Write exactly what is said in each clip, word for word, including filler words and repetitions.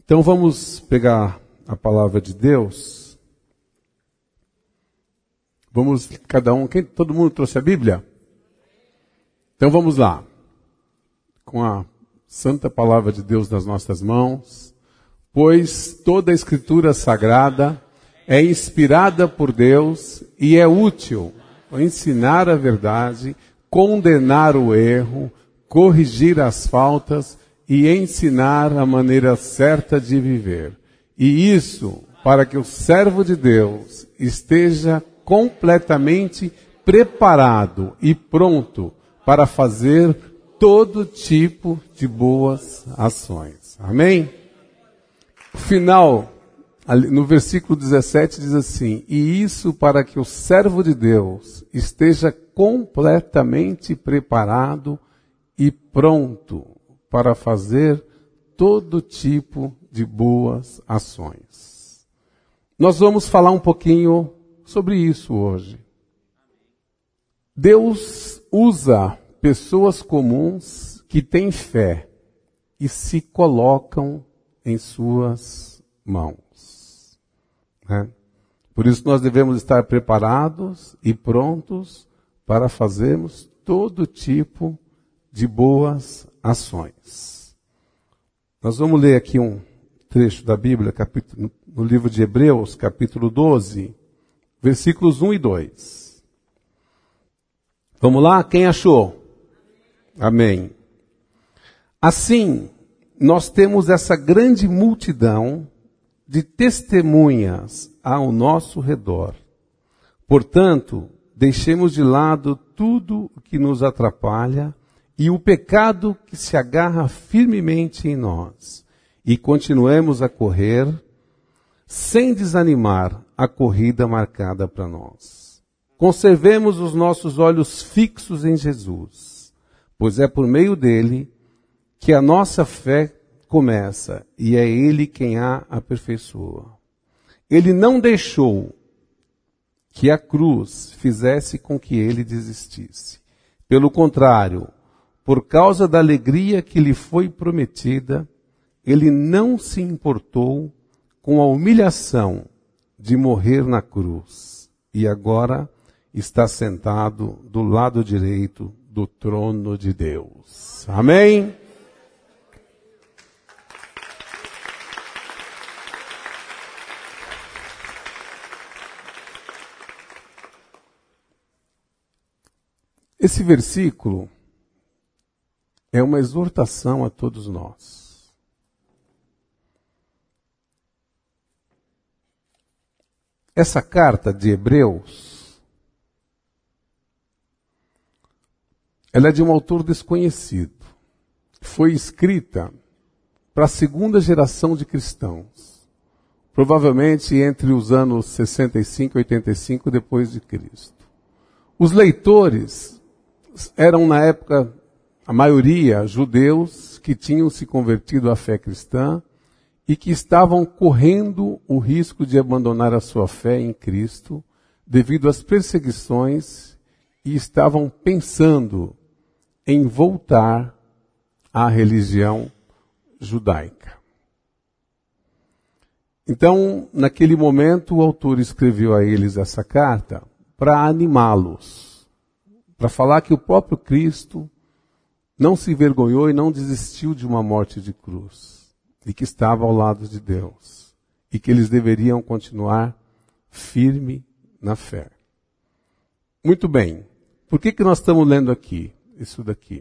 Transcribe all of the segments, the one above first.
Então vamos pegar a palavra de Deus. Vamos, cada um, quem, todo mundo trouxe a Bíblia? Então vamos lá. Com a santa palavra de Deus nas nossas mãos. Pois toda a Escritura Sagrada é inspirada por Deus e é útil para ensinar a verdade, condenar o erro, corrigir as faltas e ensinar a maneira certa de viver. E isso para que o servo de Deus esteja completamente preparado e pronto para fazer todo tipo de boas ações. Amém? O final, no versículo dezessete, diz assim: e isso para que o servo de Deus esteja completamente preparado e pronto para fazer todo tipo de boas ações. Nós vamos falar um pouquinho sobre isso hoje. Deus usa pessoas comuns que têm fé e se colocam em suas mãos. Né? Por isso nós devemos estar preparados e prontos para fazermos todo tipo de boas ações. Nós vamos ler aqui um trecho da Bíblia, capítulo, no livro de Hebreus, capítulo doze, versículos um e dois. Vamos lá? Quem achou? Amém. Assim, nós temos essa grande multidão de testemunhas ao nosso redor. Portanto, deixemos de lado tudo o que nos atrapalha e o pecado que se agarra firmemente em nós, e continuemos a correr, sem desanimar, a corrida marcada para nós. Conservemos os nossos olhos fixos em Jesus, pois é por meio dele que a nossa fé começa, e é ele quem a aperfeiçoa. Ele não deixou que a cruz fizesse com que ele desistisse. Pelo contrário, por causa da alegria que lhe foi prometida, ele não se importou com a humilhação de morrer na cruz. E agora está sentado do lado direito do trono de Deus. Amém? Esse versículo é uma exortação a todos nós. Essa carta de Hebreus, ela é de um autor desconhecido. Foi escrita para a segunda geração de cristãos, provavelmente entre os anos sessenta e cinco e oitenta e cinco depois de Cristo. Os leitores eram na época, a maioria, judeus que tinham se convertido à fé cristã e que estavam correndo o risco de abandonar a sua fé em Cristo devido às perseguições e estavam pensando em voltar à religião judaica. Então, naquele momento, o autor escreveu a eles essa carta para animá-los, para falar que o próprio Cristo não se envergonhou e não desistiu de uma morte de cruz, e que estava ao lado de Deus, e que eles deveriam continuar firme na fé. Muito bem, por que que nós estamos lendo aqui, isso daqui?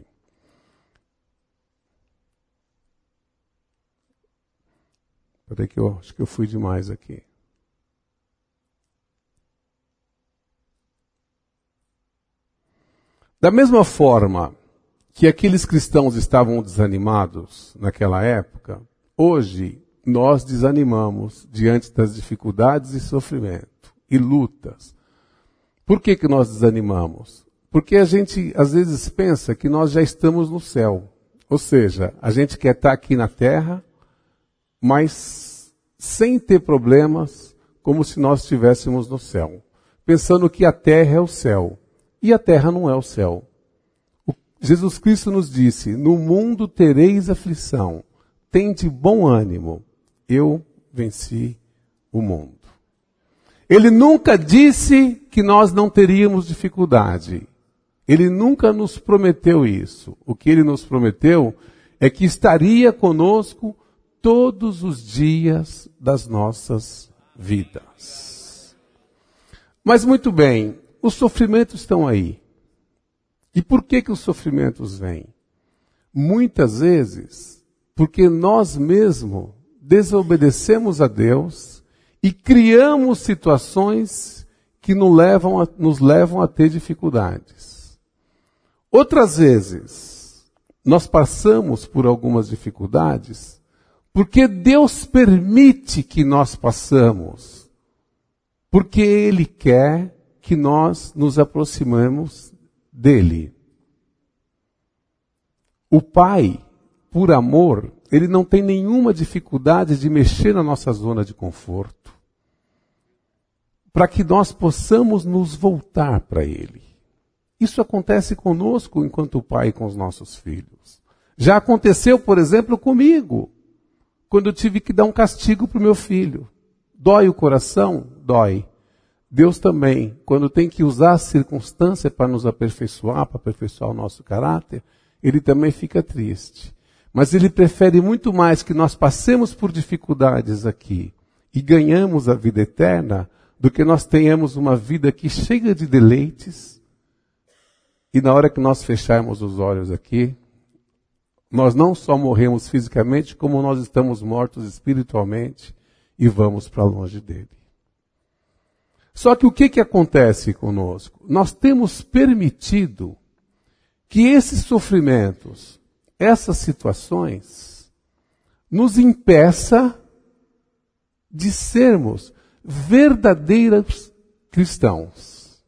Peraí que eu acho que eu fui demais aqui. Da mesma forma que aqueles cristãos estavam desanimados naquela época, hoje nós desanimamos diante das dificuldades e sofrimento e lutas. Por que que nós desanimamos? Porque a gente às vezes pensa que nós já estamos no céu. Ou seja, a gente quer estar aqui na terra, mas sem ter problemas, como se nós estivéssemos no céu. Pensando que a terra é o céu. E a terra não é o céu. Jesus Cristo nos disse: no mundo tereis aflição, tende bom ânimo, eu venci o mundo. Ele nunca disse que nós não teríamos dificuldade. Ele nunca nos prometeu isso. O que ele nos prometeu é que estaria conosco todos os dias das nossas vidas. Mas muito bem, os sofrimentos estão aí. E por que que os sofrimentos vêm? Muitas vezes, porque nós mesmos desobedecemos a Deus e criamos situações que nos levam a, nos levam a ter dificuldades. Outras vezes, nós passamos por algumas dificuldades porque Deus permite que nós passamos, porque Ele quer que nós nos aproximemos dele. O Pai, por amor, Ele não tem nenhuma dificuldade de mexer na nossa zona de conforto, para que nós possamos nos voltar para Ele. Isso acontece conosco enquanto pai com os nossos filhos. Já aconteceu, por exemplo, comigo, quando eu tive que dar um castigo para o meu filho. Dói o coração? Dói. Deus também, quando tem que usar a circunstância para nos aperfeiçoar, para aperfeiçoar o nosso caráter, Ele também fica triste. Mas Ele prefere muito mais que nós passemos por dificuldades aqui e ganhamos a vida eterna, do que nós tenhamos uma vida aqui cheia de deleites, e na hora que nós fecharmos os olhos aqui, nós não só morremos fisicamente, como nós estamos mortos espiritualmente e vamos para longe dele. Só que o que, que acontece conosco? Nós temos permitido que esses sofrimentos, essas situações, nos impeça de sermos verdadeiros cristãos.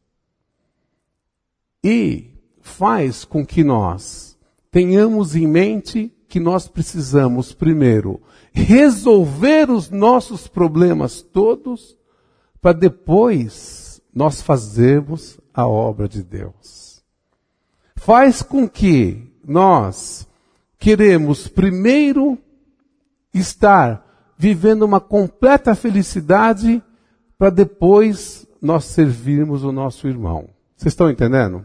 E faz com que nós tenhamos em mente que nós precisamos, primeiro, resolver os nossos problemas todos, para depois nós fazermos a obra de Deus. Faz com que nós queremos primeiro estar vivendo uma completa felicidade, para depois nós servirmos o nosso irmão. Vocês estão entendendo?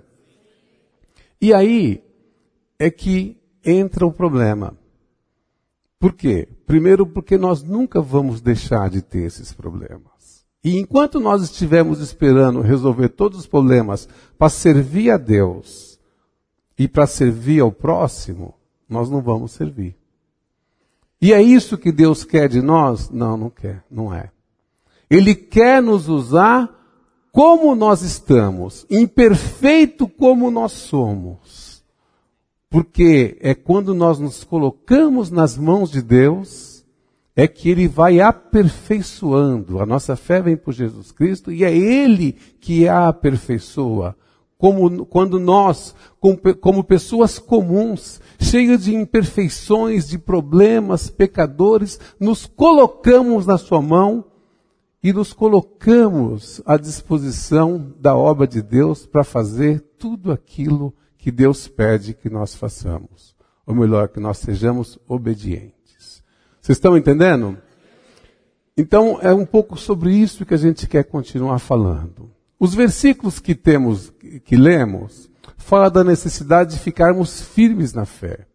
E aí é que entra o problema. Por quê? Primeiro, porque nós nunca vamos deixar de ter esses problemas. E enquanto nós estivermos esperando resolver todos os problemas para servir a Deus e para servir ao próximo, nós não vamos servir. E é isso que Deus quer de nós? Não, não quer, não é. Ele quer nos usar como nós estamos, imperfeito como nós somos. Porque é quando nós nos colocamos nas mãos de Deus, é que Ele vai aperfeiçoando. A nossa fé vem por Jesus Cristo e é Ele que a aperfeiçoa. Como, quando nós, como, como pessoas comuns, cheias de imperfeições, de problemas, pecadores, nos colocamos na sua mão e nos colocamos à disposição da obra de Deus para fazer tudo aquilo que Deus pede que nós façamos. Ou melhor, que nós sejamos obedientes. Vocês estão entendendo? Então, é um pouco sobre isso que a gente quer continuar falando. Os versículos que temos, que lemos, falam da necessidade de ficarmos firmes na fé.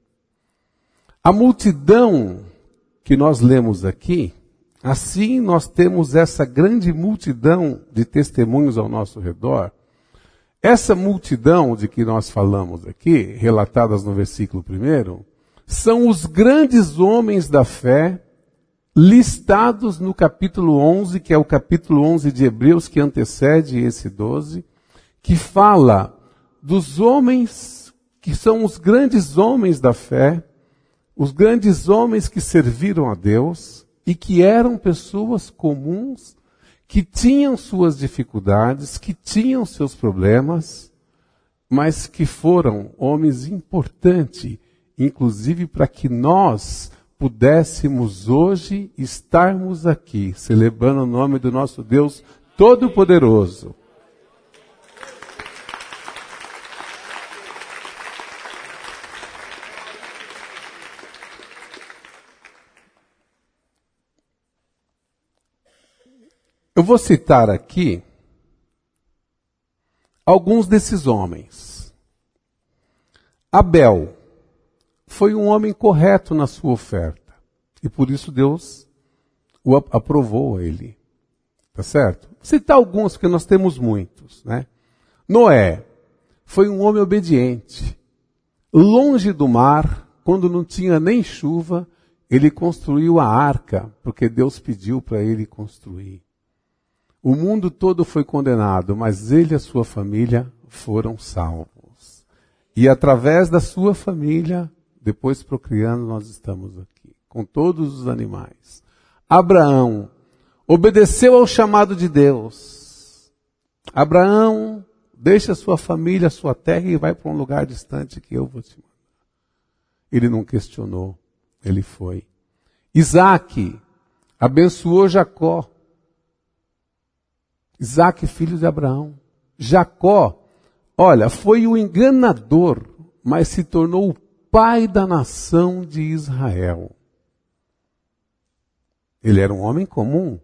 A multidão que nós lemos aqui, assim nós temos essa grande multidão de testemunhos ao nosso redor. Essa multidão de que nós falamos aqui, relatadas no versículo primeiro, são os grandes homens da fé, listados no capítulo onze, que é o capítulo onze de Hebreus, que antecede esse doze, que fala dos homens que são os grandes homens da fé, os grandes homens que serviram a Deus e que eram pessoas comuns, que tinham suas dificuldades, que tinham seus problemas, mas que foram homens importantes, inclusive para que nós pudéssemos hoje estarmos aqui, celebrando o nome do nosso Deus Todo-Poderoso. Eu vou citar aqui alguns desses homens. Abel foi um homem correto na sua oferta. E por isso Deus o aprovou a ele. Tá certo? Vou citar alguns, porque nós temos muitos, né? Noé foi um homem obediente. Longe do mar, quando não tinha nem chuva, ele construiu a arca, porque Deus pediu para ele construir. O mundo todo foi condenado, mas ele e a sua família foram salvos. E através da sua família, depois procriando, nós estamos aqui, com todos os animais. Abraão obedeceu ao chamado de Deus. Abraão, deixa a sua família, a sua terra e vai para um lugar distante que eu vou te mandar. Ele não questionou, ele foi. Isaac abençoou Jacó. Isaac, filho de Abraão. Jacó, olha, foi o enganador, mas se tornou o pai da nação de Israel. Ele era um homem comum.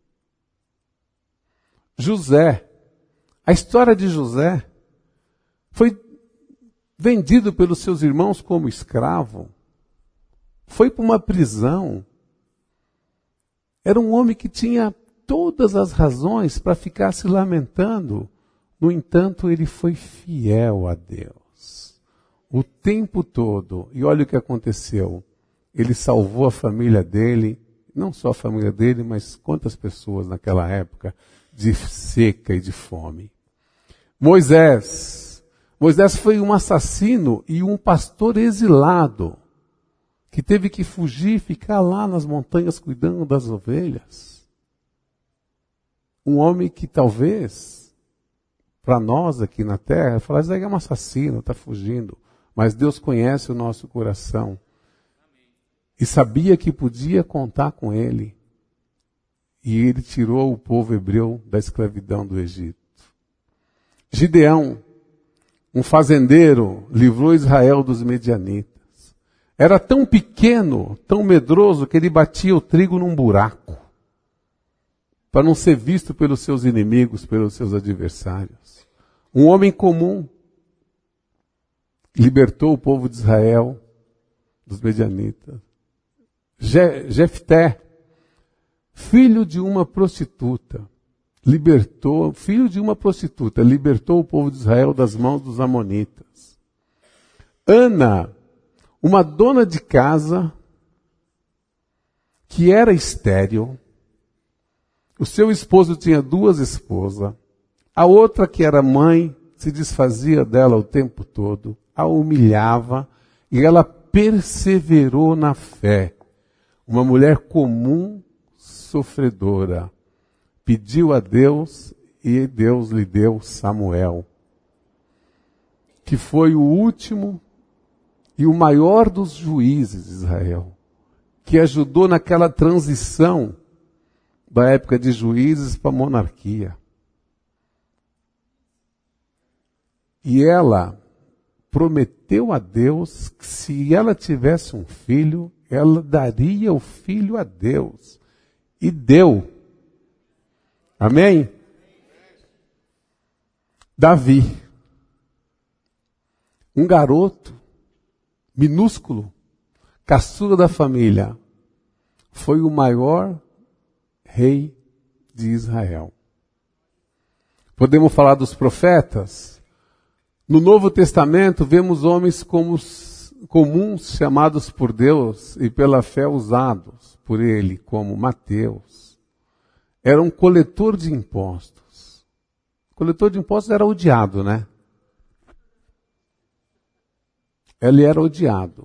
José, a história de José foi vendido pelos seus irmãos como escravo. Foi para uma prisão. Era um homem que tinha todas as razões para ficar se lamentando. No entanto, ele foi fiel a Deus. O tempo todo. E olha o que aconteceu. Ele salvou a família dele, não só a família dele, mas quantas pessoas naquela época, de seca e de fome. Moisés. Moisés foi um assassino e um pastor exilado, que teve que fugir e ficar lá nas montanhas cuidando das ovelhas. Um homem que talvez, para nós aqui na terra, falar, isso aí é um assassino, está fugindo. Mas Deus conhece o nosso coração. E sabia que podia contar com ele. E ele tirou o povo hebreu da escravidão do Egito. Gideão, um fazendeiro, livrou Israel dos medianitas. Era tão pequeno, tão medroso, que ele batia o trigo num buraco, para não ser visto pelos seus inimigos, pelos seus adversários. Um homem comum, libertou o povo de Israel dos medianitas. Je- Jefté, filho de uma prostituta, libertou, filho de uma prostituta, libertou o povo de Israel das mãos dos amonitas. Ana, uma dona de casa, que era estéril, o seu esposo tinha duas esposas, a outra que era mãe, se desfazia dela o tempo todo, a humilhava, e ela perseverou na fé. Uma mulher comum, sofredora, pediu a Deus e Deus lhe deu Samuel, que foi o último e o maior dos juízes de Israel, que ajudou naquela transição da época de juízes para a monarquia. E ela prometeu a Deus que se ela tivesse um filho, ela daria o filho a Deus. E deu. Amém? Davi. Um garoto, minúsculo, caçula da família, foi o maior rei de Israel. Podemos falar dos profetas? No Novo Testamento vemos homens como comuns chamados por Deus e pela fé usados por ele, como Mateus. Era um coletor de impostos. O coletor de impostos era odiado, né? Ele era odiado.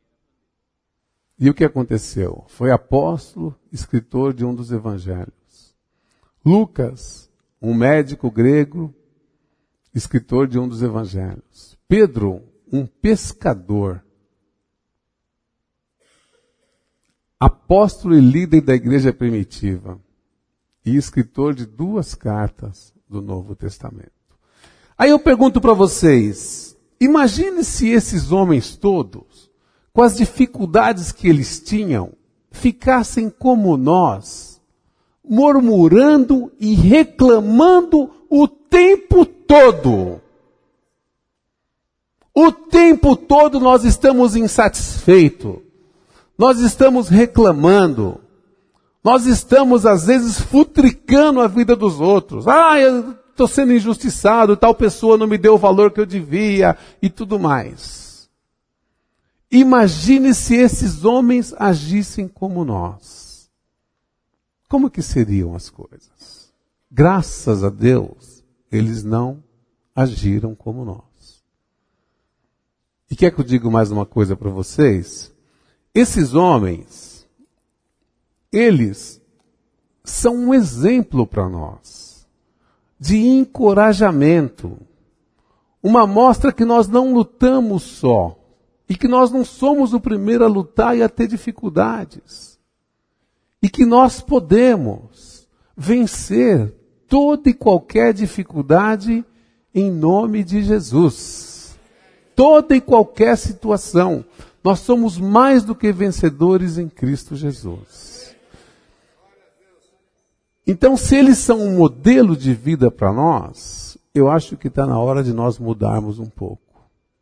E o que aconteceu? Foi apóstolo, escritor de um dos evangelhos. Lucas, um médico grego, escritor de um dos evangelhos. Pedro, um pescador. Apóstolo e líder da igreja primitiva. E escritor de duas cartas do Novo Testamento. Aí eu pergunto para vocês, imagine se esses homens todos, com as dificuldades que eles tinham, ficassem como nós, murmurando e reclamando o tempo todo. O tempo todo nós estamos insatisfeitos. Nós estamos reclamando. Nós estamos, às vezes, futricando a vida dos outros. Ah, eu estou sendo injustiçado, tal pessoa não me deu o valor que eu devia e tudo mais. Imagine se esses homens agissem como nós. Como que seriam as coisas? Graças a Deus, eles não agiram como nós. E quer que eu diga mais uma coisa para vocês? Esses homens, eles são um exemplo para nós de encorajamento. Uma mostra que nós não lutamos só e que nós não somos o primeiro a lutar e a ter dificuldades. E que nós podemos vencer toda e qualquer dificuldade em nome de Jesus. Toda e qualquer situação. Nós somos mais do que vencedores em Cristo Jesus. Então, se eles são um modelo de vida para nós, eu acho que está na hora de nós mudarmos um pouco.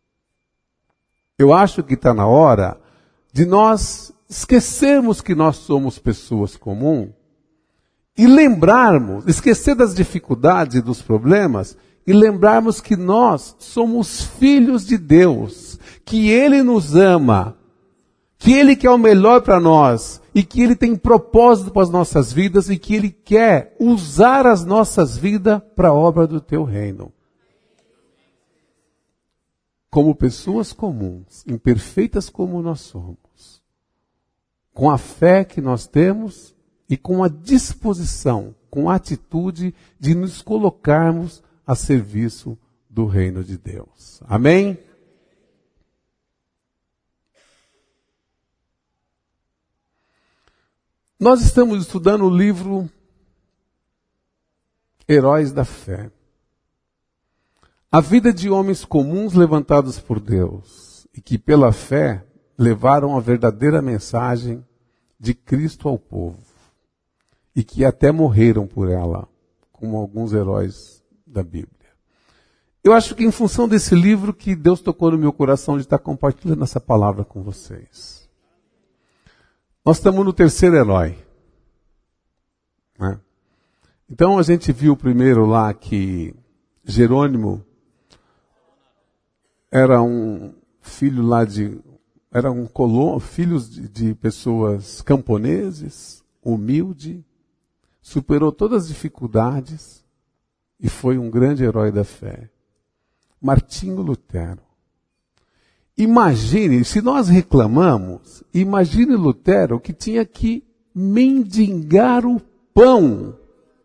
Eu acho que está na hora de nós esquecermos que nós somos pessoas comuns e lembrarmos, esquecer das dificuldades e dos problemas e lembrarmos que nós somos filhos de Deus, que Ele nos ama, que Ele quer o melhor para nós e que Ele tem propósito para as nossas vidas e que Ele quer usar as nossas vidas para a obra do Teu reino. Como pessoas comuns, imperfeitas como nós somos, com a fé que nós temos e com a disposição, com a atitude de nos colocarmos a serviço do reino de Deus. Amém? Nós estamos estudando o livro Heróis da Fé. A vida de homens comuns levantados por Deus e que pela fé levaram a verdadeira mensagem de Cristo ao povo e que até morreram por ela, como alguns heróis da Bíblia. Eu acho que em função desse livro que Deus tocou no meu coração de estar compartilhando essa palavra com vocês. Nós estamos no terceiro herói. Né? Então a gente viu primeiro lá que Jerônimo era um filho lá de, era um colono, filhos de, de pessoas camponeses, humilde, superou todas as dificuldades e foi um grande herói da fé. Martinho Lutero. Imagine, se nós reclamamos, imagine Lutero que tinha que mendigar o pão.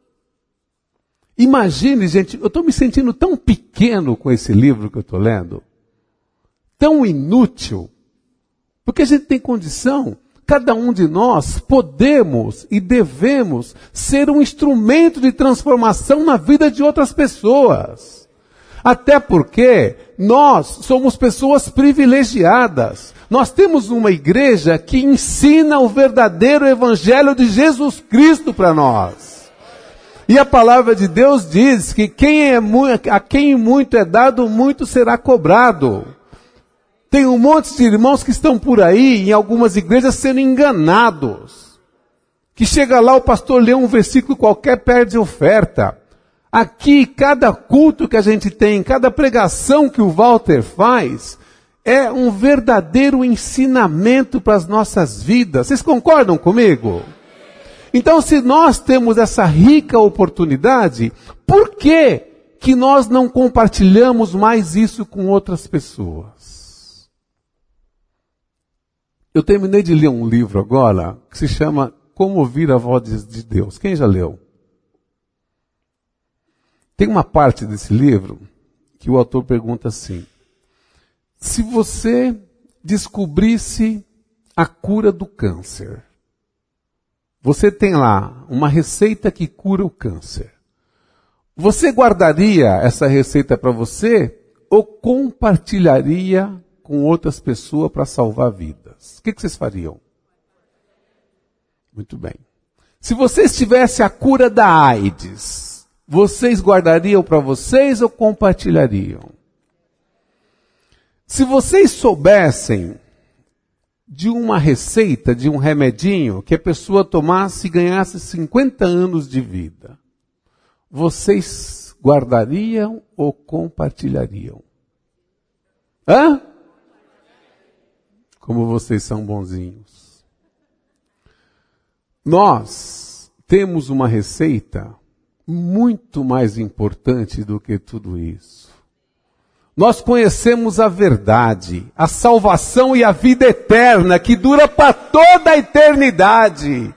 Imagine, gente, eu estou me sentindo tão pequeno com esse livro que eu estou lendo, tão inútil, porque a gente tem condição, cada um de nós podemos e devemos ser um instrumento de transformação na vida de outras pessoas. Até porque nós somos pessoas privilegiadas. Nós temos uma igreja que ensina o verdadeiro evangelho de Jesus Cristo para nós. E a palavra de Deus diz que quem é muito, a quem muito é dado, muito será cobrado. Tem um monte de irmãos que estão por aí, em algumas igrejas, sendo enganados. Que chega lá, o pastor lê um versículo qualquer, perde oferta. Aqui, cada culto que a gente tem, cada pregação que o Walter faz, é um verdadeiro ensinamento para as nossas vidas. Vocês concordam comigo? Então, se nós temos essa rica oportunidade, por que que nós não compartilhamos mais isso com outras pessoas? Eu terminei de ler um livro agora, que se chama Como Ouvir a Voz de Deus. Quem já leu? Tem uma parte desse livro que o autor pergunta assim: se você descobrisse a cura do câncer, você tem lá uma receita que cura o câncer, você guardaria essa receita para você ou compartilharia com outras pessoas para salvar vidas? O que, que vocês fariam? Muito bem. Se vocês tivessem a cura da AIDS, vocês guardariam para vocês ou compartilhariam? Se vocês soubessem de uma receita, de um remedinho, que a pessoa tomasse e ganhasse cinquenta anos de vida, vocês guardariam ou compartilhariam? Hã? Como vocês são bonzinhos. Nós temos uma receita muito mais importante do que tudo isso. Nós conhecemos a verdade, a salvação e a vida eterna que dura para toda a eternidade.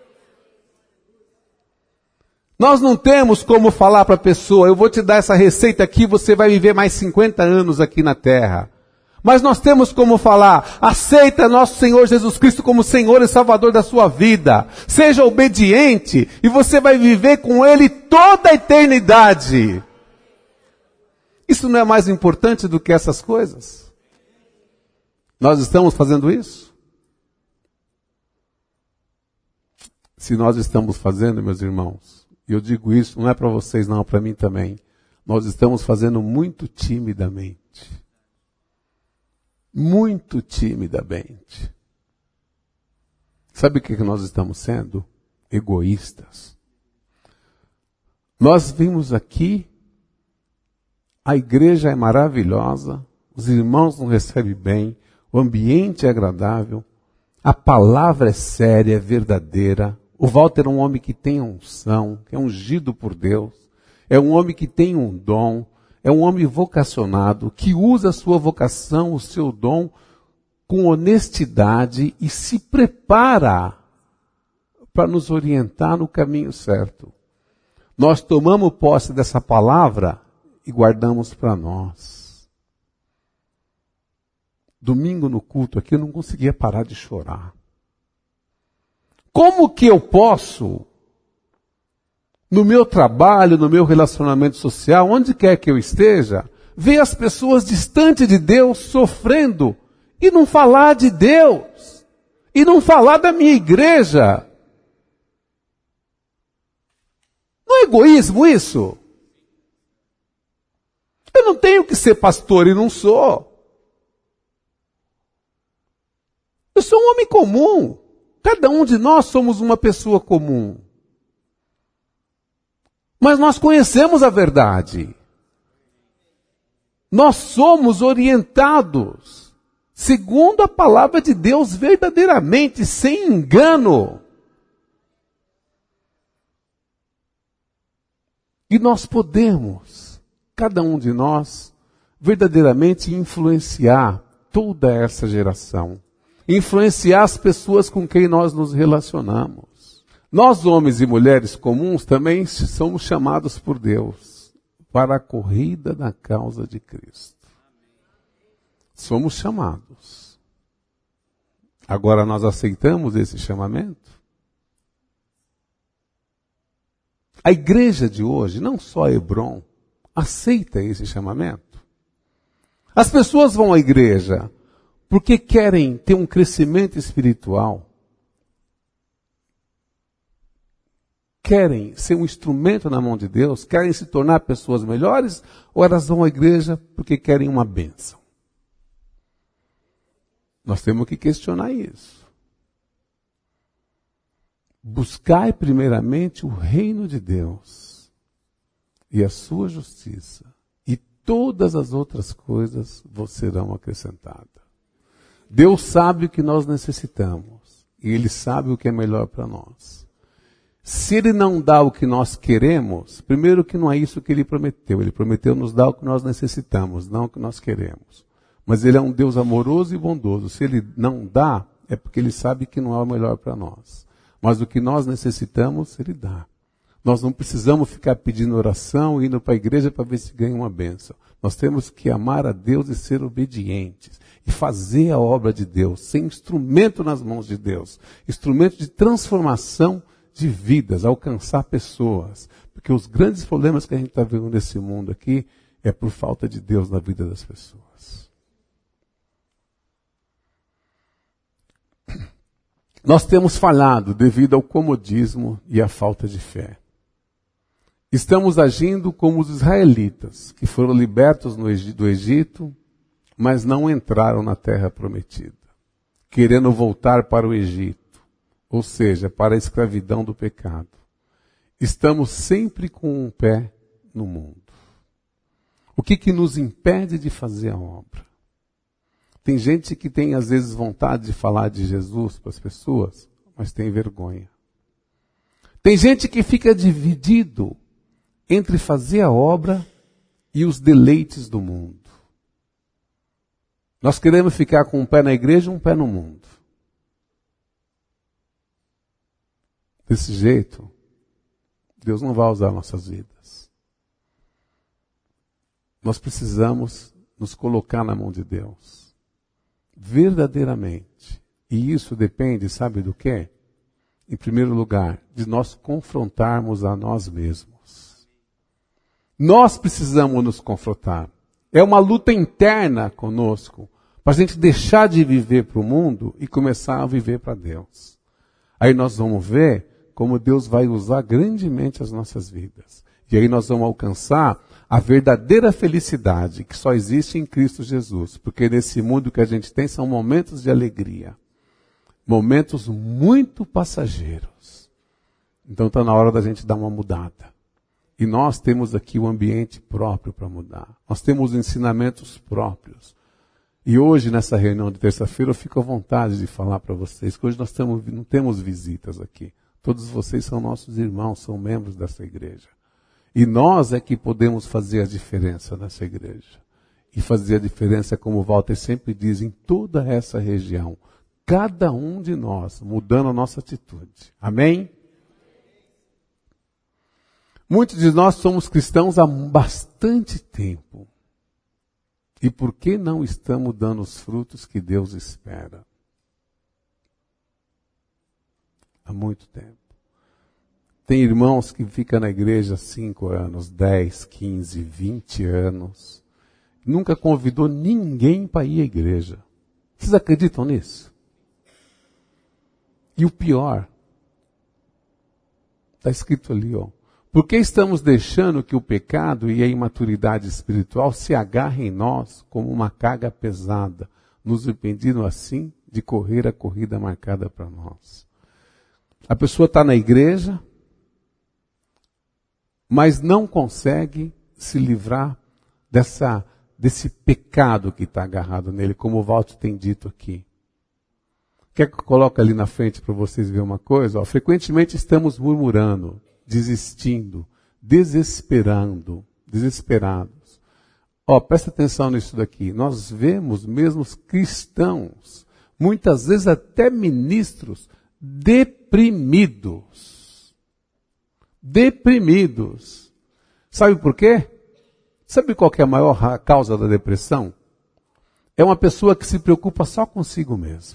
Nós não temos como falar para a pessoa, eu vou te dar essa receita aqui, você vai viver mais cinquenta anos aqui na terra. Mas nós temos como falar, aceita nosso Senhor Jesus Cristo como Senhor e Salvador da sua vida. Seja obediente e você vai viver com Ele toda a eternidade. Isso não é mais importante do que essas coisas? Nós estamos fazendo isso? Se nós estamos fazendo, meus irmãos, e eu digo isso, não é para vocês não, para mim também. Nós estamos fazendo muito timidamente. Muito timidamente. Sabe o que nós estamos sendo? Egoístas. Nós vimos aqui, a igreja é maravilhosa, os irmãos nos recebem bem, o ambiente é agradável, a palavra é séria, é verdadeira. O Walter é um homem que tem unção, que é ungido por Deus, é um homem que tem um dom, é um homem vocacionado, que usa a sua vocação, o seu dom, com honestidade e se prepara para nos orientar no caminho certo. Nós tomamos posse dessa palavra e guardamos para nós. Domingo no culto aqui eu não conseguia parar de chorar. Como que eu posso, no meu trabalho, no meu relacionamento social, onde quer que eu esteja, ver as pessoas distantes de Deus sofrendo e não falar de Deus, e não falar da minha igreja? Não é egoísmo isso? Eu não tenho que ser pastor e não sou. Eu sou um homem comum. Cada um de nós somos uma pessoa comum. Mas nós conhecemos a verdade. Nós somos orientados segundo a palavra de Deus verdadeiramente, sem engano. E nós podemos, cada um de nós, verdadeiramente influenciar toda essa geração. Influenciar as pessoas com quem nós nos relacionamos. Nós, homens e mulheres comuns, também somos chamados por Deus para a corrida da causa de Cristo. Somos chamados. Agora nós aceitamos esse chamamento? A igreja de hoje, não só Hebron, aceita esse chamamento. As pessoas vão à igreja porque querem ter um crescimento espiritual. Querem ser um instrumento na mão de Deus, querem se tornar pessoas melhores, ou elas vão à igreja porque querem uma bênção? Nós temos que questionar isso. Buscai primeiramente o reino de Deus e a sua justiça, e todas as outras coisas vos serão acrescentadas. Deus sabe o que nós necessitamos, e Ele sabe o que é melhor para nós. Se Ele não dá o que nós queremos, primeiro que não é isso que Ele prometeu. Ele prometeu nos dar o que nós necessitamos, não o que nós queremos. Mas Ele é um Deus amoroso e bondoso. Se Ele não dá, é porque Ele sabe que não é o melhor para nós. Mas o que nós necessitamos, Ele dá. Nós não precisamos ficar pedindo oração, indo para a igreja para ver se ganha uma bênção. Nós temos que amar a Deus e ser obedientes. E fazer a obra de Deus, ser instrumento nas mãos de Deus. Instrumento de transformação de vidas, alcançar pessoas. Porque os grandes problemas que a gente está vendo nesse mundo aqui é por falta de Deus na vida das pessoas. Nós temos falhado devido ao comodismo e à falta de fé. Estamos agindo como os israelitas, que foram libertos do Egito, mas não entraram na terra prometida, querendo voltar para o Egito, ou seja, para a escravidão do pecado. Estamos sempre com um pé no mundo. O que que nos impede de fazer a obra? Tem gente que tem às vezes vontade de falar de Jesus para as pessoas, mas tem vergonha. Tem gente que fica dividido entre fazer a obra e os deleites do mundo. Nós queremos ficar com um pé na igreja e um pé no mundo. Desse jeito, Deus não vai usar nossas vidas. Nós precisamos nos colocar na mão de Deus. Verdadeiramente. E isso depende, sabe do quê? Em primeiro lugar, de nós confrontarmos a nós mesmos. Nós precisamos nos confrontar. É uma luta interna conosco, para a gente deixar de viver para o mundo e começar a viver para Deus. Aí nós vamos ver como Deus vai usar grandemente as nossas vidas. E aí nós vamos alcançar a verdadeira felicidade que só existe em Cristo Jesus. Porque nesse mundo que a gente tem são momentos de alegria. Momentos muito passageiros. Então está na hora da gente dar uma mudada. E nós temos aqui o ambiente próprio para mudar. Nós temos ensinamentos próprios. E hoje, nessa reunião de terça-feira, eu fico à vontade de falar para vocês que hoje nós temos, não temos visitas aqui. Todos vocês são nossos irmãos, são membros dessa igreja. E nós é que podemos fazer a diferença nessa igreja. E fazer a diferença, como o Walter sempre diz, em toda essa região. Cada um de nós mudando a nossa atitude. Amém? Muitos de nós somos cristãos há bastante tempo. E por que não estamos dando os frutos que Deus espera? Há muito tempo. Tem irmãos que ficam na igreja há cinco anos, dez, quinze, vinte anos. Nunca convidou ninguém para ir à igreja. Vocês acreditam nisso? E o pior, está escrito ali, ó. Por que estamos deixando que o pecado e a imaturidade espiritual se agarrem em nós como uma carga pesada, nos impedindo assim de correr a corrida marcada para nós? A pessoa está na igreja, mas não consegue se livrar dessa, desse pecado que está agarrado nele, como o Walter tem dito aqui. Quer que eu coloque ali na frente para vocês verem uma coisa? Ó, frequentemente estamos murmurando, desistindo, desesperando, desesperados. Ó, presta atenção nisso daqui. Nós vemos mesmo cristãos, muitas vezes até ministros, deprimidos. Deprimidos. Sabe por quê? Sabe qual que é a maior causa da depressão? É uma pessoa que se preocupa só consigo mesmo.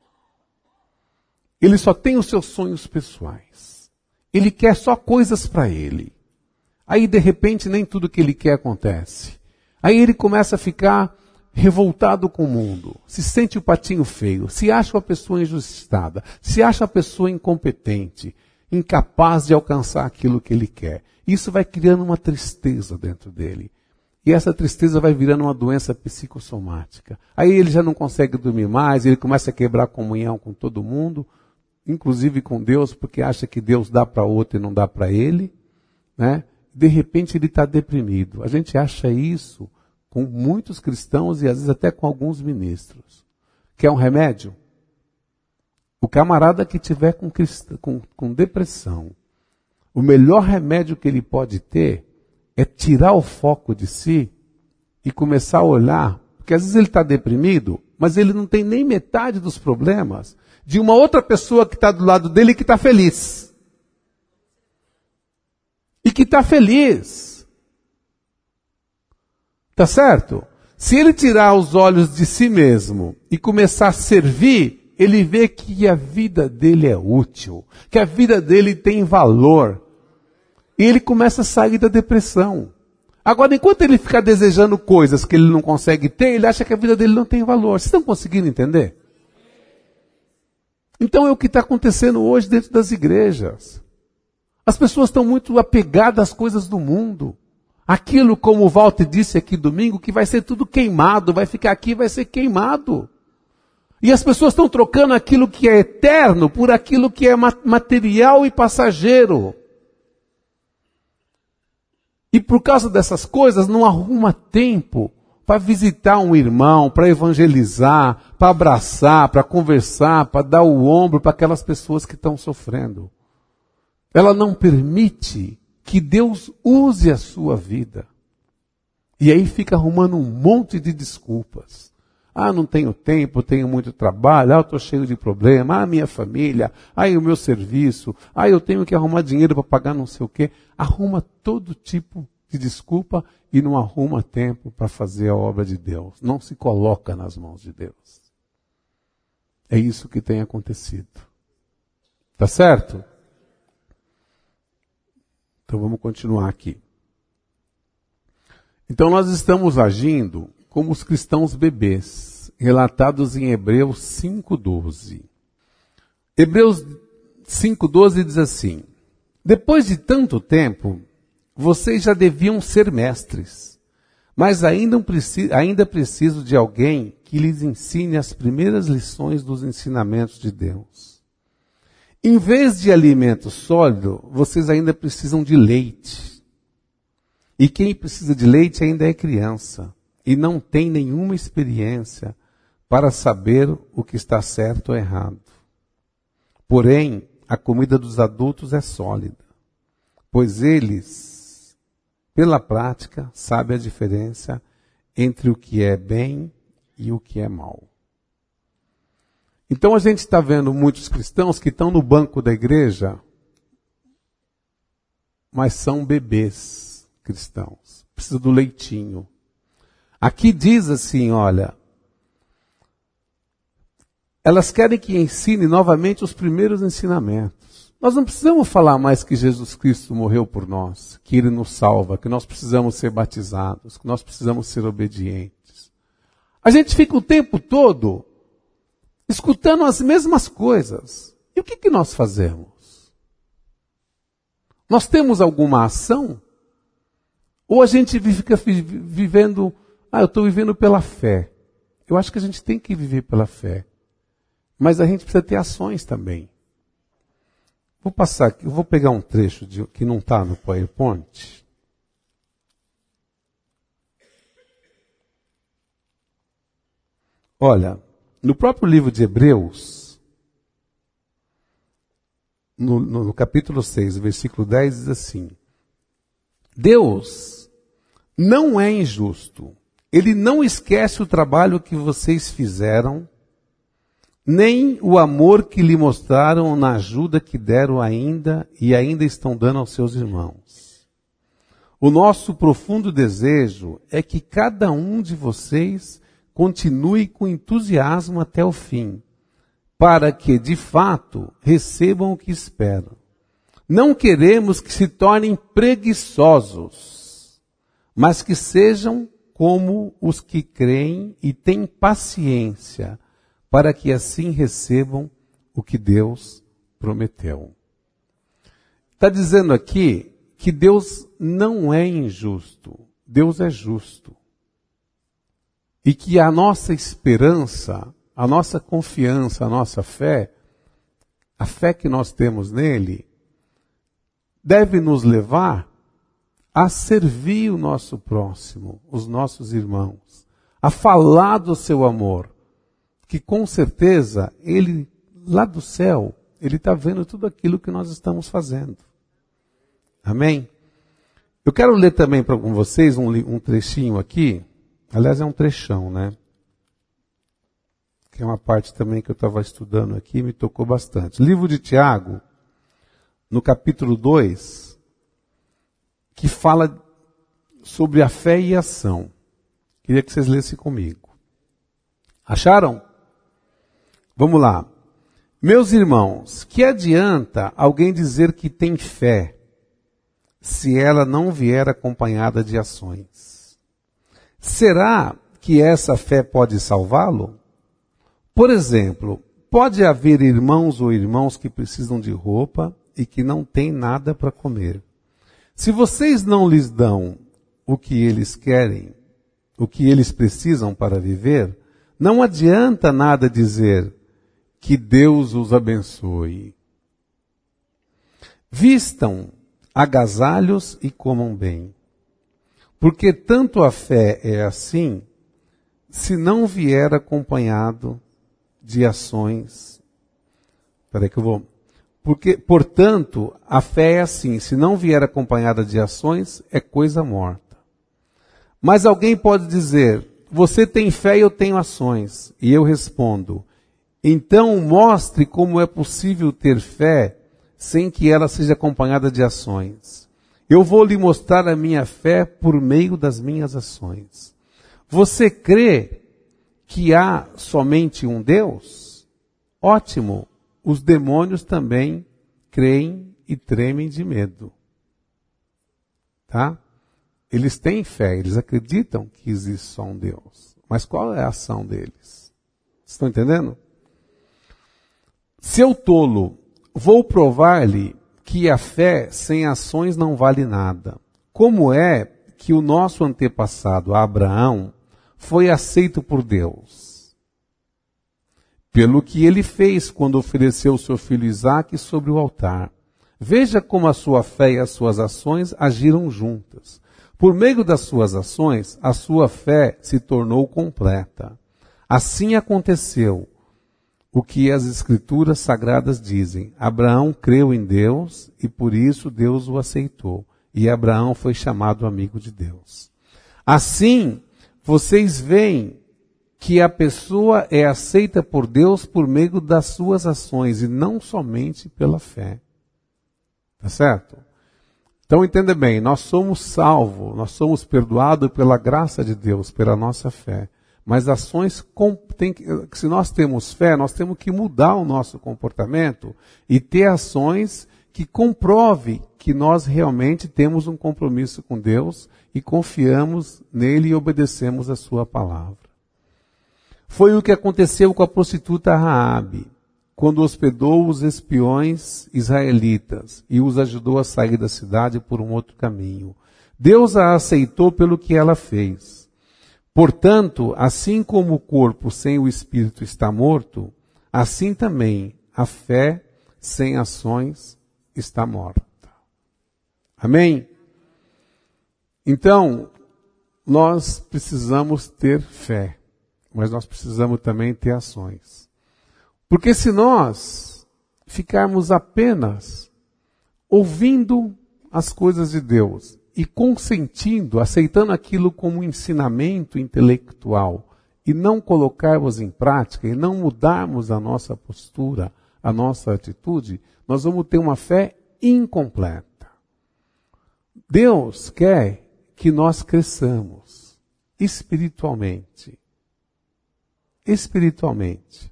Ele só tem os seus sonhos pessoais. Ele quer só coisas para ele. Aí, de repente, nem tudo que ele quer acontece. Aí ele começa a ficar revoltado com o mundo. Se sente o patinho feio. Se acha uma pessoa injustiçada. Se acha uma pessoa incompetente. Incapaz de alcançar aquilo que ele quer. Isso vai criando uma tristeza dentro dele. E essa tristeza vai virando uma doença psicossomática. Aí ele já não consegue dormir mais. Ele começa a quebrar a comunhão com todo mundo. Inclusive com Deus, porque acha que Deus dá para outro e não dá para ele, né? De repente ele está deprimido. A gente acha isso com muitos cristãos e às vezes até com alguns ministros. Quer um remédio? O camarada que tiver com, crist... com, com depressão, o melhor remédio que ele pode ter é tirar o foco de si e começar a olhar, porque às vezes ele está deprimido, mas ele não tem nem metade dos problemas de uma outra pessoa que está do lado dele e que está feliz. E que está feliz. Tá certo? Se ele tirar os olhos de si mesmo e começar a servir, ele vê que a vida dele é útil, que a vida dele tem valor. E ele começa a sair da depressão. Agora, enquanto ele ficar desejando coisas que ele não consegue ter, ele acha que a vida dele não tem valor. Vocês estão conseguindo entender? Então é o que está acontecendo hoje dentro das igrejas. As pessoas estão muito apegadas às coisas do mundo. Aquilo, como o Walter disse aqui domingo, que vai ser tudo queimado, vai ficar aqui, vai ser queimado. E as pessoas estão trocando aquilo que é eterno por aquilo que é material e passageiro. E por causa dessas coisas, não arruma tempo para visitar um irmão, para evangelizar, para abraçar, para conversar, para dar o ombro para aquelas pessoas que estão sofrendo. Ela não permite que Deus use a sua vida. E aí fica arrumando um monte de desculpas. Ah, não tenho tempo, tenho muito trabalho, ah, eu estou cheio de problema, ah, minha família, ah, o meu serviço, ah, eu tenho que arrumar dinheiro para pagar não sei o quê. Arruma todo tipo de desculpa e não arruma tempo para fazer a obra de Deus. Não se coloca nas mãos de Deus. É isso que tem acontecido. Tá certo? Então vamos continuar aqui. Então nós estamos agindo como os cristãos bebês, relatados em Hebreus cinco doze. Hebreus cinco doze diz assim: depois de tanto tempo, vocês já deviam ser mestres, mas ainda, preciso, ainda preciso de alguém que lhes ensine as primeiras lições dos ensinamentos de Deus. Em vez de alimento sólido, vocês ainda precisam de leite. E quem precisa de leite ainda é criança e não tem nenhuma experiência para saber o que está certo ou errado. Porém, a comida dos adultos é sólida, pois eles, pela prática, sabem a diferença entre o que é bem e o que é mal. Então a gente está vendo muitos cristãos que estão no banco da igreja, mas são bebês cristãos. Precisam do leitinho. Aqui diz assim, olha, elas querem que ensine novamente os primeiros ensinamentos. Nós não precisamos falar mais que Jesus Cristo morreu por nós, que Ele nos salva, que nós precisamos ser batizados, que nós precisamos ser obedientes. A gente fica o tempo todo escutando as mesmas coisas. E o que, que nós fazemos? Nós temos alguma ação? Ou a gente fica vivendo, ah, eu estou vivendo pela fé. Eu acho que a gente tem que viver pela fé. Mas a gente precisa ter ações também. Vou passar aqui, eu vou pegar um trecho de, que não está no PowerPoint. Olha, no próprio livro de Hebreus, no, no, no capítulo seis, versículo dez, diz assim: Deus não é injusto. Ele não esquece o trabalho que vocês fizeram, nem o amor que lhe mostraram na ajuda que deram ainda e ainda estão dando aos seus irmãos. O nosso profundo desejo é que cada um de vocês continue com entusiasmo até o fim, para que, de fato, recebam o que esperam. Não queremos que se tornem preguiçosos, mas que sejam como os que creem e têm paciência, para que assim recebam o que Deus prometeu. Está dizendo aqui que Deus não é injusto, Deus é justo. E que a nossa esperança, a nossa confiança, a nossa fé, a fé que nós temos nele, deve nos levar a servir o nosso próximo, os nossos irmãos, a falar do seu amor, que com certeza ele, lá do céu, ele está vendo tudo aquilo que nós estamos fazendo. Amém? Eu quero ler também para com vocês um, um trechinho aqui. Aliás, é um trechão, né? Que é uma parte também que eu estava estudando aqui e me tocou bastante. Livro de Tiago, no capítulo dois, que fala sobre a fé e a ação. Queria que vocês lessem comigo. Acharam? Vamos lá. Meus irmãos, que adianta alguém dizer que tem fé, se ela não vier acompanhada de ações? Será que essa fé pode salvá-lo? Por exemplo, pode haver irmãos ou irmãos que precisam de roupa e que não têm nada para comer. Se vocês não lhes dão o que eles querem, o que eles precisam para viver, não adianta nada dizer que Deus os abençoe. Vistam agasalhos e comam bem. Porque tanto a fé é assim, se não vier acompanhado de ações. Espera aí que eu vou... Porque, portanto, a fé é assim, se não vier acompanhada de ações, é coisa morta. Mas alguém pode dizer, você tem fé e eu tenho ações. E eu respondo, então mostre como é possível ter fé sem que ela seja acompanhada de ações. Eu vou lhe mostrar a minha fé por meio das minhas ações. Você crê que há somente um Deus? Ótimo! Os demônios também creem e tremem de medo. Tá? Eles têm fé, eles acreditam que existe só um Deus. Mas qual é a ação deles? Estão entendendo? Seu tolo, vou provar-lhe que a fé sem ações não vale nada. Como é que o nosso antepassado, Abraão, foi aceito por Deus? Pelo que ele fez quando ofereceu seu filho Isaque sobre o altar. Veja como a sua fé e as suas ações agiram juntas. Por meio das suas ações, a sua fé se tornou completa. Assim aconteceu o que as Escrituras Sagradas dizem. Abraão creu em Deus e por isso Deus o aceitou. E Abraão foi chamado amigo de Deus. Assim, vocês veem que a pessoa é aceita por Deus por meio das suas ações e não somente pela fé. Tá certo? Então entenda bem, nós somos salvos, nós somos perdoados pela graça de Deus, pela nossa fé. Mas ações, tem que, se nós temos fé, nós temos que mudar o nosso comportamento e ter ações que comprove que nós realmente temos um compromisso com Deus e confiamos nele e obedecemos a sua palavra. Foi o que aconteceu com a prostituta Raabe, quando hospedou os espiões israelitas e os ajudou a sair da cidade por um outro caminho. Deus a aceitou pelo que ela fez. Portanto, assim como o corpo sem o espírito está morto, assim também a fé sem ações está morta. Amém? Então, nós precisamos ter fé. Mas nós precisamos também ter ações. Porque se nós ficarmos apenas ouvindo as coisas de Deus e consentindo, aceitando aquilo como ensinamento intelectual e não colocarmos em prática e não mudarmos a nossa postura, a nossa atitude, nós vamos ter uma fé incompleta. Deus quer que nós cresçamos espiritualmente. Espiritualmente.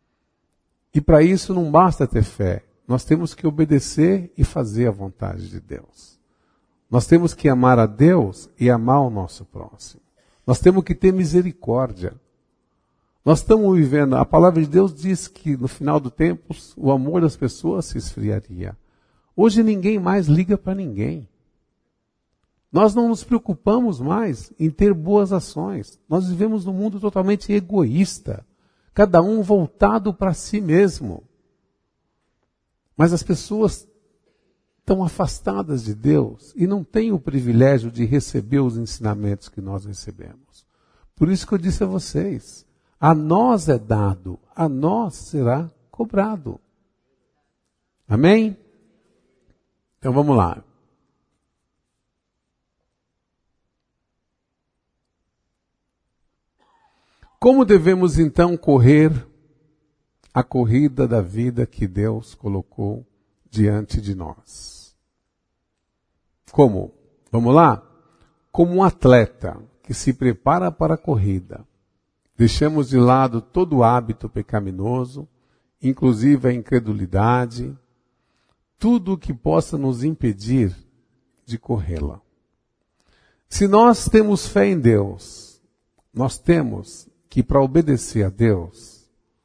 E para isso não basta ter fé. Nós temos que obedecer e fazer a vontade de Deus. Nós temos que amar a Deus e amar o nosso próximo. Nós temos que ter misericórdia. Nós estamos vivendo, a palavra de Deus diz que no final do tempo o amor das pessoas se esfriaria. Hoje ninguém mais liga para ninguém. Nós não nos preocupamos mais em ter boas ações. Nós vivemos num mundo totalmente egoísta. Cada um voltado para si mesmo. Mas as pessoas estão afastadas de Deus e não têm o privilégio de receber os ensinamentos que nós recebemos. Por isso que eu disse a vocês, a nós é dado, a nós será cobrado. Amém? Então vamos lá. Como devemos então correr a corrida da vida que Deus colocou diante de nós? Como? Vamos lá? Como um atleta que se prepara para a corrida. Deixamos de lado todo o hábito pecaminoso, inclusive a incredulidade, tudo o que possa nos impedir de corrê-la. Se nós temos fé em Deus, nós temos que para obedecer a Deus,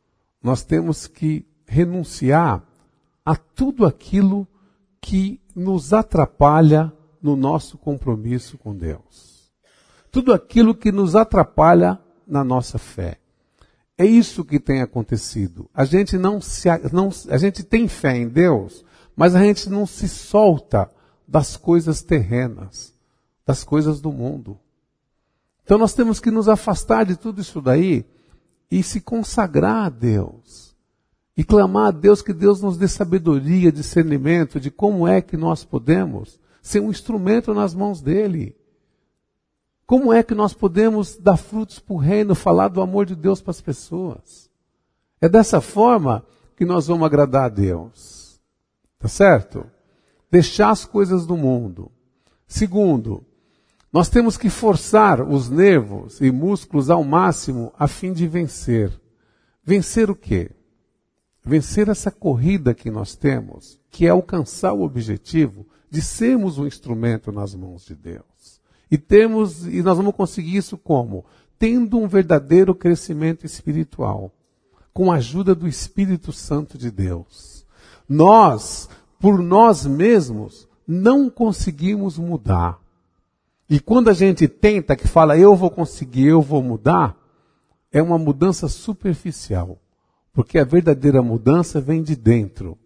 nós temos que renunciar a tudo aquilo que nos atrapalha no nosso compromisso com Deus. Tudo aquilo que nos atrapalha na nossa fé. É isso que tem acontecido. A gente não se, não, a gente tem fé em Deus, mas a gente não se solta das coisas terrenas, das coisas do mundo. Então nós temos que nos afastar de tudo isso daí e se consagrar a Deus. E clamar a Deus que Deus nos dê sabedoria, discernimento de como é que nós podemos ser um instrumento nas mãos dEle. Como é que nós podemos dar frutos para o reino, falar do amor de Deus para as pessoas? É dessa forma que nós vamos agradar a Deus. Tá certo? Deixar as coisas do mundo. Segundo, nós temos que forçar os nervos e músculos ao máximo a fim de vencer. Vencer o quê? Vencer essa corrida que nós temos, que é alcançar o objetivo de sermos um instrumento nas mãos de Deus. E temos, e nós vamos conseguir isso como? Tendo um verdadeiro crescimento espiritual, com a ajuda do Espírito Santo de Deus. Nós, por nós mesmos, não conseguimos mudar. E quando a gente tenta, que fala, eu vou conseguir, eu vou mudar, é uma mudança superficial. Porque a verdadeira mudança vem de dentro.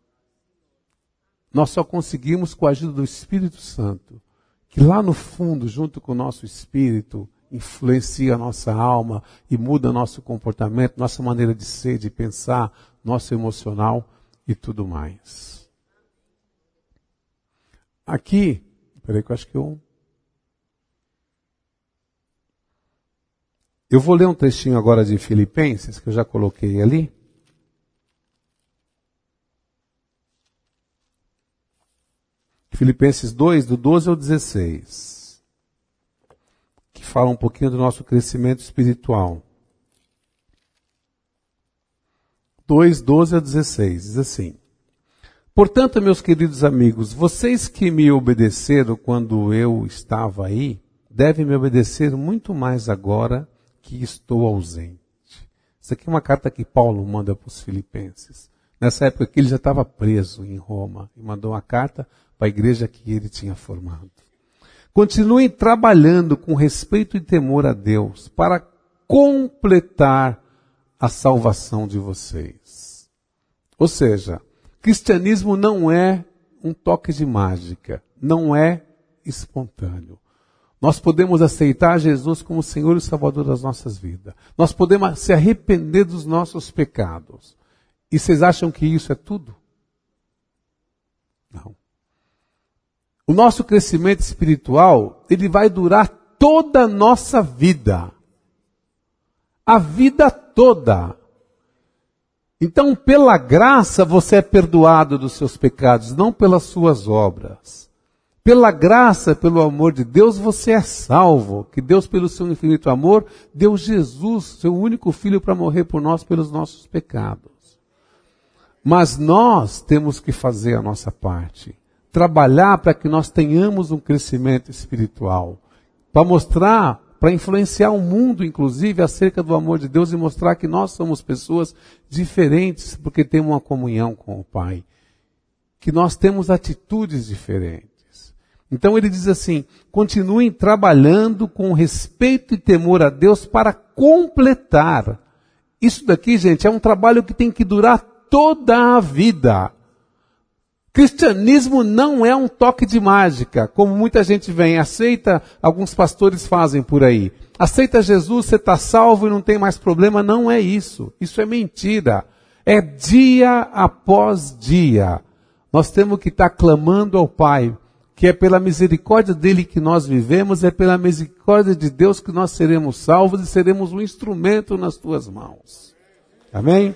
Nós só conseguimos com a ajuda do Espírito Santo, que lá no fundo, junto com o nosso espírito, influencia a nossa alma e muda nosso comportamento, nossa maneira de ser, de pensar, nosso emocional e tudo mais. Aqui, peraí que eu acho que eu... Eu vou ler um trechinho agora de Filipenses, que eu já coloquei ali. Filipenses dois, do doze ao dezesseis. Que fala um pouquinho do nosso crescimento espiritual. dois, doze ao dezesseis, diz assim. Portanto, meus queridos amigos, vocês que me obedeceram quando eu estava aí, devem me obedecer muito mais agora que estou ausente. Isso aqui é uma carta que Paulo manda para os filipenses. Nessa época que ele já estava preso em Roma e mandou uma carta para a igreja que ele tinha formado. Continuem trabalhando com respeito e temor a Deus para completar a salvação de vocês. Ou seja, cristianismo não é um toque de mágica, não é espontâneo. Nós podemos aceitar Jesus como Senhor e Salvador das nossas vidas. Nós podemos se arrepender dos nossos pecados. E vocês acham que isso é tudo? Não. O nosso crescimento espiritual, ele vai durar toda a nossa vida. A vida toda. Então, pela graça, você é perdoado dos seus pecados, não pelas suas obras. Pela graça, pelo amor de Deus, você é salvo. Que Deus, pelo seu infinito amor, deu Jesus, seu único filho, para morrer por nós pelos nossos pecados. Mas nós temos que fazer a nossa parte. Trabalhar para que nós tenhamos um crescimento espiritual. Para mostrar, para influenciar o mundo, inclusive, acerca do amor de Deus e mostrar que nós somos pessoas diferentes porque temos uma comunhão com o Pai. Que nós temos atitudes diferentes. Então ele diz assim, continuem trabalhando com respeito e temor a Deus para completar. Isso daqui, gente, é um trabalho que tem que durar toda a vida. Cristianismo não é um toque de mágica, como muita gente vem, aceita, alguns pastores fazem por aí. Aceita Jesus, você está salvo e não tem mais problema. Não é isso. Isso é mentira. É dia após dia. Nós temos que estar clamando ao Pai, que é pela misericórdia dele que nós vivemos, é pela misericórdia de Deus que nós seremos salvos e seremos um instrumento nas tuas mãos. Amém?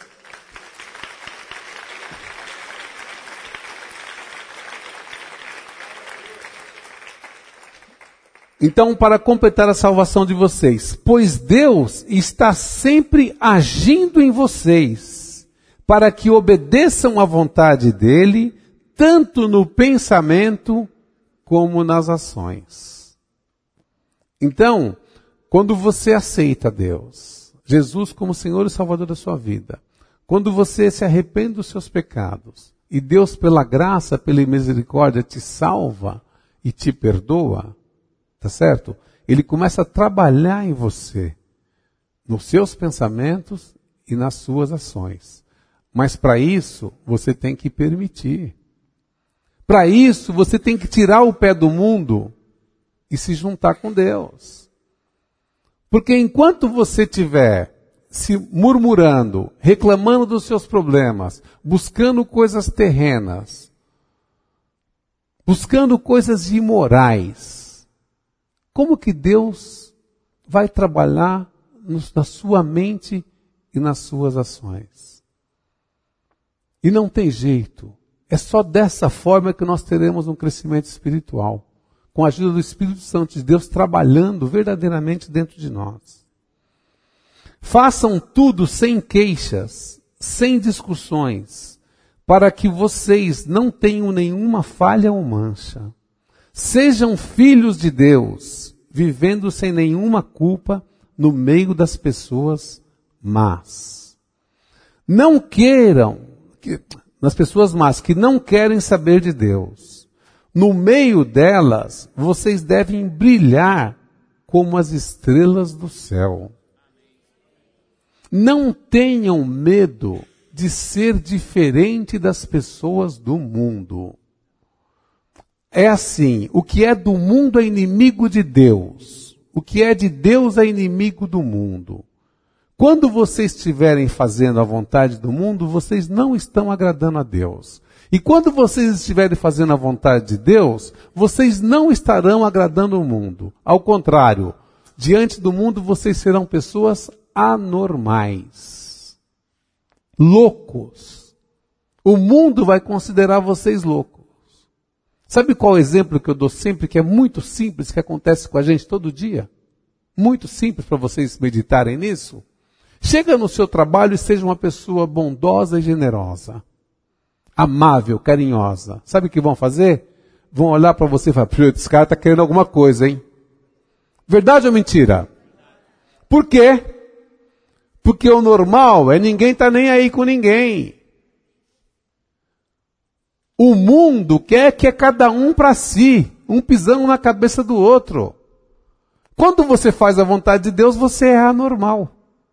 Então, para completar a salvação de vocês, pois Deus está sempre agindo em vocês, para que obedeçam à vontade dele, tanto no pensamento como nas ações. Então, quando você aceita Deus, Jesus como Senhor e Salvador da sua vida, quando você se arrepende dos seus pecados, e Deus, pela graça, pela misericórdia, te salva e te perdoa, tá certo? Ele começa a trabalhar em você, nos seus pensamentos e nas suas ações. Mas para isso, você tem que permitir. Para isso, você tem que tirar o pé do mundo e se juntar com Deus. Porque enquanto você estiver se murmurando, reclamando dos seus problemas, buscando coisas terrenas, buscando coisas imorais, como que Deus vai trabalhar na sua mente e nas suas ações? E não tem jeito. É só dessa forma que nós teremos um crescimento espiritual, com a ajuda do Espírito Santo de Deus trabalhando verdadeiramente dentro de nós. Façam tudo sem queixas, sem discussões, para que vocês não tenham nenhuma falha ou mancha. Sejam filhos de Deus, vivendo sem nenhuma culpa no meio das pessoas más. Não queiram, que, nas pessoas más que não querem saber de Deus. No meio delas, vocês devem brilhar como as estrelas do céu. Não tenham medo de ser diferente das pessoas do mundo. É assim, o que é do mundo é inimigo de Deus. O que é de Deus é inimigo do mundo. Quando vocês estiverem fazendo a vontade do mundo, vocês não estão agradando a Deus. E quando vocês estiverem fazendo a vontade de Deus, vocês não estarão agradando o mundo. Ao contrário, diante do mundo vocês serão pessoas anormais. Loucos. O mundo vai considerar vocês loucos. Sabe qual é o exemplo que eu dou sempre, que é muito simples, que acontece com a gente todo dia? Muito simples para vocês meditarem nisso. Chega no seu trabalho e seja uma pessoa bondosa e generosa. Amável, carinhosa. Sabe o que vão fazer? Vão olhar para você e falar, esse cara está querendo alguma coisa, hein? Verdade ou mentira? Por quê? Porque o normal é ninguém estar nem aí com ninguém. O mundo quer que é cada um para si, um pisando na cabeça do outro. Quando você faz a vontade de Deus, você é anormal.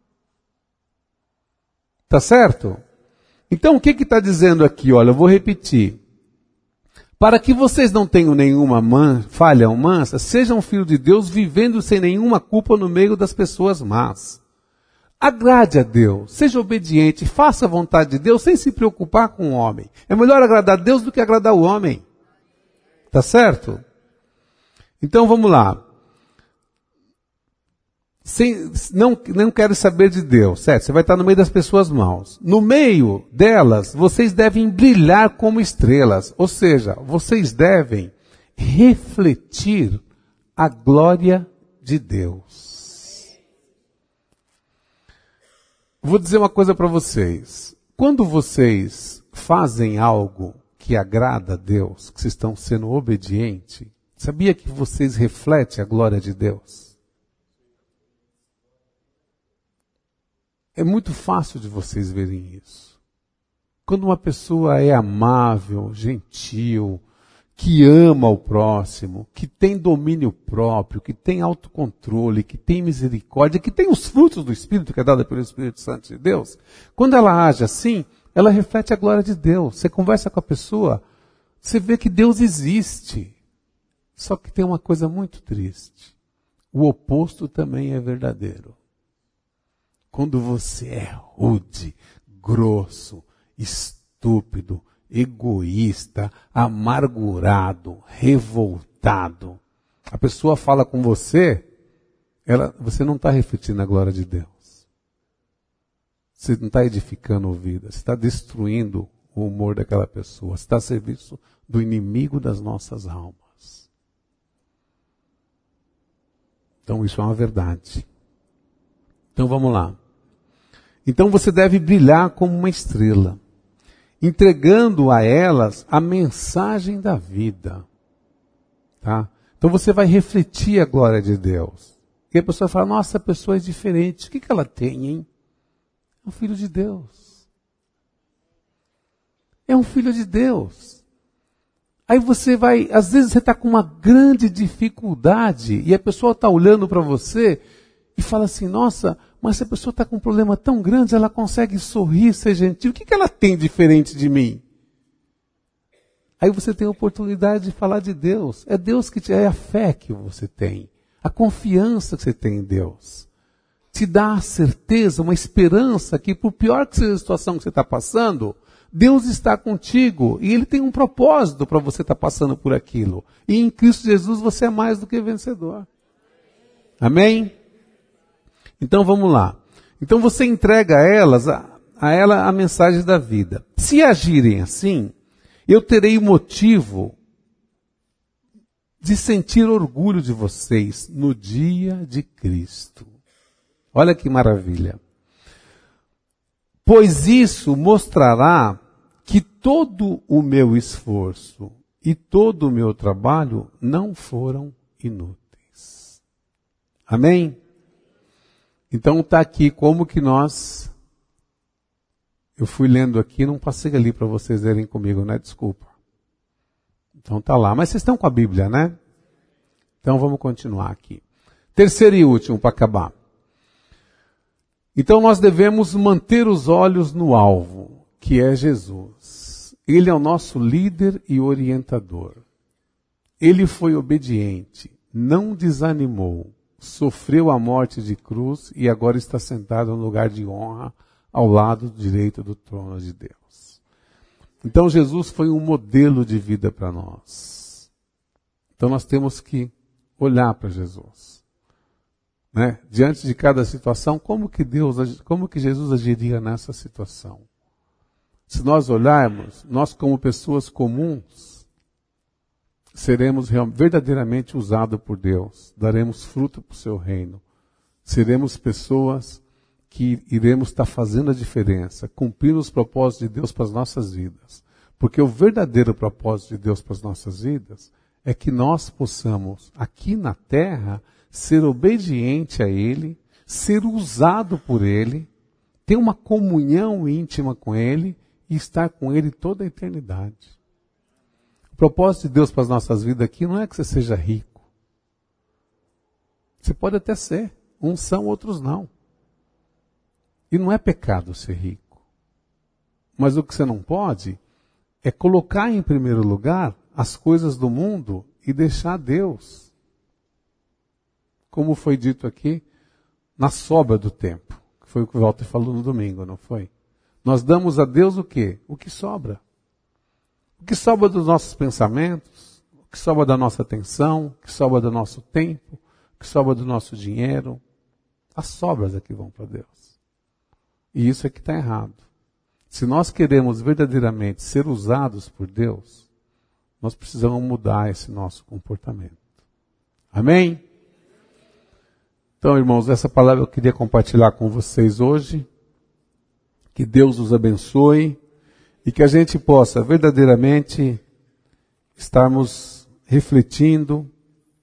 Tá certo? Então o que que está dizendo aqui? Olha, eu vou repetir. Para que vocês não tenham nenhuma man, falha ou mansa, sejam filhos de Deus vivendo sem nenhuma culpa no meio das pessoas más. Agrade a Deus, seja obediente, faça a vontade de Deus sem se preocupar com o homem. É melhor agradar a Deus do que agradar o homem. Tá certo? Então vamos lá. Sem, não, não quero saber de Deus, certo? Você vai estar no meio das pessoas maus. No meio delas, vocês devem brilhar como estrelas. Ou seja, vocês devem refletir a glória de Deus. Vou dizer uma coisa para vocês. Quando vocês fazem algo que agrada a Deus, que vocês estão sendo obedientes, sabia que vocês refletem a glória de Deus? É muito fácil de vocês verem isso. Quando uma pessoa é amável, gentil, que ama o próximo, que tem domínio próprio, que tem autocontrole, que tem misericórdia, que tem os frutos do Espírito, que é dado pelo Espírito Santo de Deus, quando ela age assim, ela reflete a glória de Deus. Você conversa com a pessoa, você vê que Deus existe. Só que tem uma coisa muito triste. O oposto também é verdadeiro. Quando você é rude, grosso, estúpido, egoísta, amargurado, revoltado, a pessoa fala com você, ela, você não está refletindo a glória de Deus. Você não está edificando a vida, você está destruindo o humor daquela pessoa, você está a serviço do inimigo das nossas almas. Então isso é uma verdade. Então vamos lá. Então você deve brilhar como uma estrela, entregando a elas a mensagem da vida. Tá? Então você vai refletir a glória de Deus. E a pessoa fala, nossa, a pessoa é diferente. O que, que ela tem, hein? É um filho de Deus. É um filho de Deus. Aí você vai, às vezes você está com uma grande dificuldade e a pessoa está olhando para você e fala assim, nossa, mas se a pessoa está com um problema tão grande, ela consegue sorrir, ser gentil. O que, que ela tem diferente de mim? Aí você tem a oportunidade de falar de Deus. É Deus que te, é a fé que você tem. A confiança que você tem em Deus. Te dá a certeza, uma esperança que por pior que seja a situação que você está passando, Deus está contigo e Ele tem um propósito para você estar passando por aquilo. E em Cristo Jesus você é mais do que vencedor. Amém? Então vamos lá. Então você entrega a elas, a, a ela a mensagem da vida. Se agirem assim, eu terei motivo de sentir orgulho de vocês no dia de Cristo. Olha que maravilha. Pois isso mostrará que todo o meu esforço e todo o meu trabalho não foram inúteis. Amém? Então está aqui como que nós... Eu fui lendo aqui, não passei ali para vocês lerem comigo, né? Desculpa. Então está lá. Mas vocês estão com a Bíblia, né? Então vamos continuar aqui. Terceiro e último para acabar. Então nós devemos manter os olhos no alvo, que é Jesus. Ele é o nosso líder e orientador. Ele foi obediente, não desanimou, sofreu a morte de cruz e agora está sentado no lugar de honra ao lado direito do trono de Deus. Então Jesus foi um modelo de vida para nós. Então nós temos que olhar para Jesus. Né? Diante de cada situação, como que Deus, como que Jesus agiria nessa situação? Se nós olharmos, nós como pessoas comuns, seremos verdadeiramente usados por Deus, daremos fruto para o seu reino, seremos pessoas que iremos estar fazendo a diferença, cumprindo os propósitos de Deus para as nossas vidas. Porque o verdadeiro propósito de Deus para as nossas vidas é que nós possamos, aqui na terra, ser obediente a Ele, ser usado por Ele, ter uma comunhão íntima com Ele e estar com Ele toda a eternidade. O propósito de Deus para as nossas vidas aqui não é que você seja rico. Você pode até ser. Uns são, outros não. E não é pecado ser rico. Mas o que você não pode é colocar em primeiro lugar as coisas do mundo e deixar Deus. Como foi dito aqui, na sobra do tempo. Que foi o que o Walter falou no domingo, não foi? Nós damos a Deus o quê? O que sobra. O que sobra dos nossos pensamentos, o que sobra da nossa atenção, o que sobra do nosso tempo, o que sobra do nosso dinheiro. As sobras é que vão para Deus. E isso é que está errado. Se nós queremos verdadeiramente ser usados por Deus, nós precisamos mudar esse nosso comportamento. Amém? Então, irmãos, essa palavra eu queria compartilhar com vocês hoje. Que Deus os abençoe e que a gente possa verdadeiramente estarmos refletindo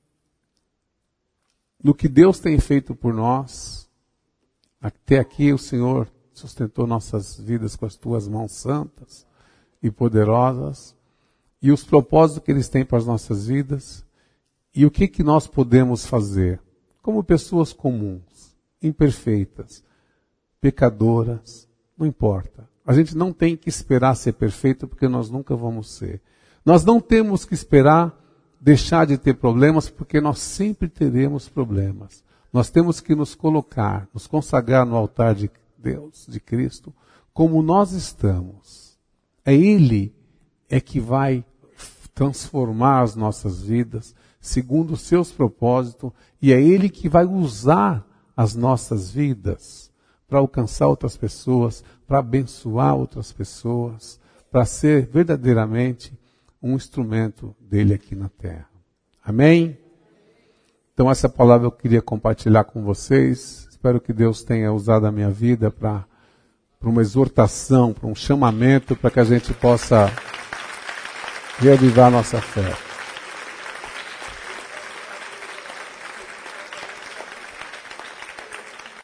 no que Deus tem feito por nós. Até aqui o Senhor sustentou nossas vidas com as tuas mãos santas e poderosas, e os propósitos que eles têm para as nossas vidas, e o que que nós podemos fazer como pessoas comuns, imperfeitas, pecadoras, não importa. A gente não tem que esperar ser perfeito, porque nós nunca vamos ser. Nós não temos que esperar deixar de ter problemas, porque nós sempre teremos problemas. Nós temos que nos colocar, nos consagrar no altar de Deus, de Cristo, como nós estamos. É Ele é que vai transformar as nossas vidas, segundo os seus propósitos, e é Ele que vai usar as nossas vidas para alcançar outras pessoas, para abençoar outras pessoas, para ser verdadeiramente um instrumento dele aqui na terra. Amém? Então essa palavra eu queria compartilhar com vocês. Espero que Deus tenha usado a minha vida para para uma exortação, para um chamamento, para que a gente possa reavivar nossa fé.